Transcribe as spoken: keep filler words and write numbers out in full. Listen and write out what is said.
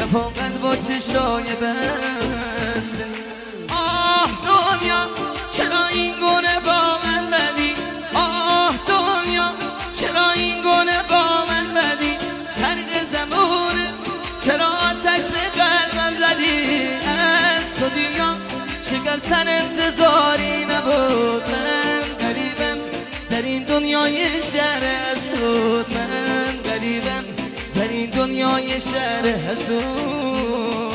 فقط با چشای بس. آه دنیا چرا این گونه با من بدی؟ آه دنیا چرا این گونه با من بدی؟ چرق زمونه چرا آتش به قلبم زدی؟ از تو دیگه شکستن انتظاری نبود. من غریبم در این دنیای شهر حسود، من غریبم در این دنیای شهر حسود.